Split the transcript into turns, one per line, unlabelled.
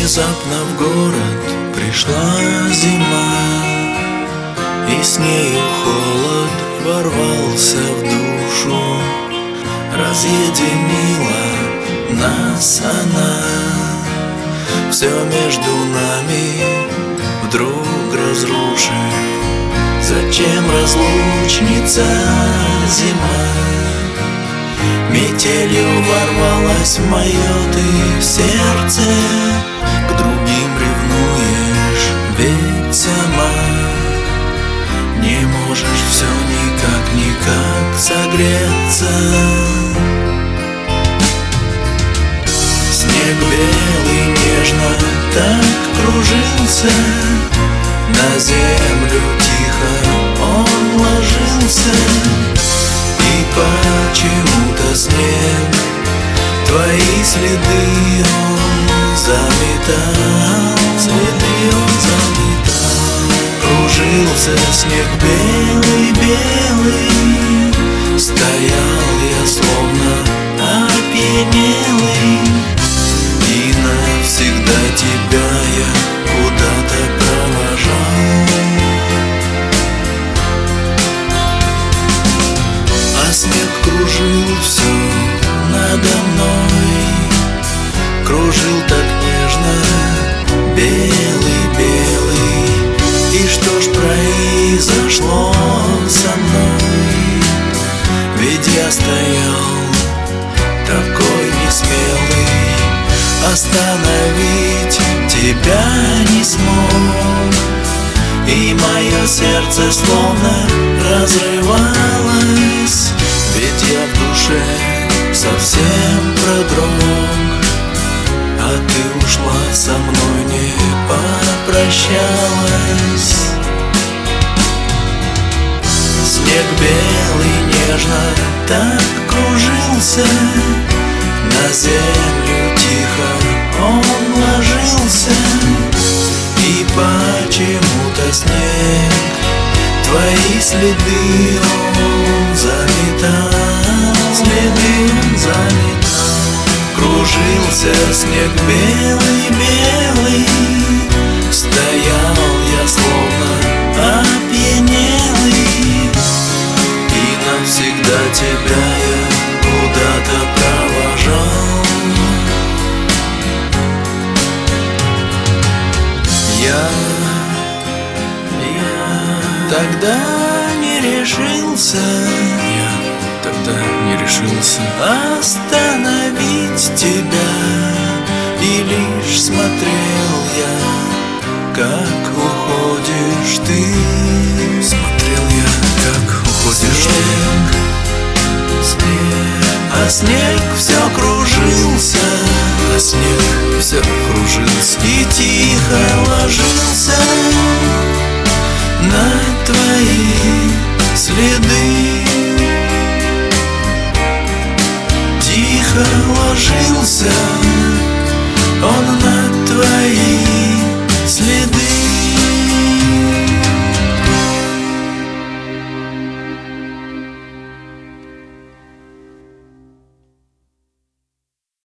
Внезапно в город пришла зима, и с нею холод ворвался в душу. Разъединила нас она, все между нами вдруг разрушив. Зачем разлучница зима? Метелью ворвалась в мое ты сердце. К другим ревнуешь, ведь сама не можешь все никак согреться. Снег белый нежно так кружился, на землю тихо он ложился. И почему-то снег твои следы он заметал, следы он заметал. Кружился снег белый-белый, стоял я словно опьянелый, и навсегда тебя я куда-то провожал. А снег кружил все надо мной, кружил так нежно, белый-белый. И что ж произошло со мной? Ведь я стоял такой несмелый, остановить тебя не смог. И мое сердце словно разрывалось, ведь я в душе совсем продрог. А ты ушла со мной, не попрощалась. Снег белый нежно так кружился, на землю тихо он ложился. И почему-то снег твои следы он заметал, следы он заметал. Кружился снег белый-белый, стоял я словно опьянелый, и навсегда тебя я куда-то провожал. Я тогда не решился, остановить тебя, и лишь смотрел я, как уходишь ты. Смотрел я, как уходишь снег, а снег все кружился, и тихо ложился на твои следы. Тихо ложился он на твои следы.